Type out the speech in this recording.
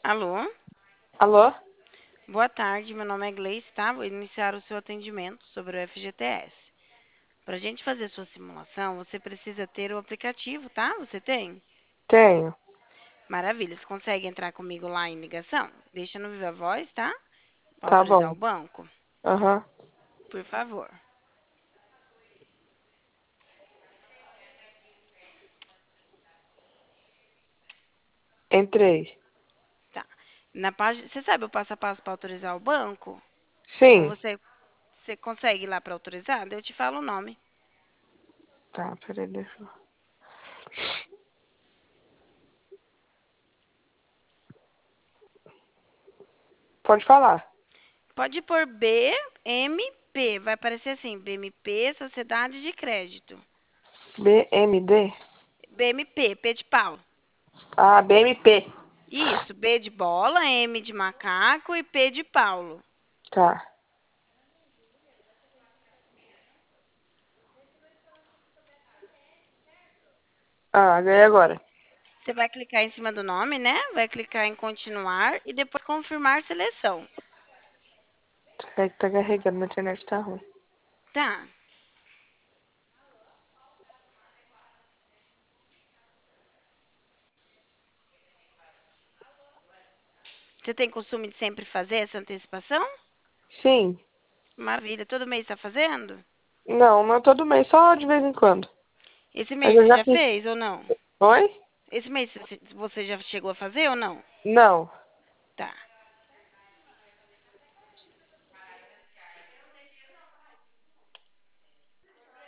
Alô? Alô? Boa tarde, meu nome é Gleice, tá? Vou iniciar o seu atendimento sobre o FGTS. Para a gente fazer sua simulação, você precisa ter o aplicativo, tá? Você tem? Tenho. Maravilha, você consegue entrar comigo lá em ligação? Deixa no Viva Voz, tá? Para Tá autorizar bom. o banco, Aham. por favor. Entrei. Tá. Na página, você sabe o passo a passo para autorizar o banco? Ou Sim. você consegue ir lá para autorizar? Daí eu te falo o nome. Tá, peraí, deixa eu... Pode falar. Pode pôr BMP, vai aparecer assim, BMP Sociedade de Crédito. BMD? BMP, P de pau. Ah, BMP. Isso, B de bola, M de macaco e P de Paulo. Tá. Ah, ganhei agora. Você vai clicar em cima do nome, né? Vai clicar em continuar e depois confirmar seleção. É que tá carregando, minha internet tá ruim. Tá. Você tem costume de sempre fazer essa antecipação? Sim. Maravilha. Todo mês está fazendo? Não, não é todo mês, só de vez em quando. Esse Mas mês eu você já já fiz. fez ou não? Oi? Esse mês você já chegou a fazer ou não? Não. Tá.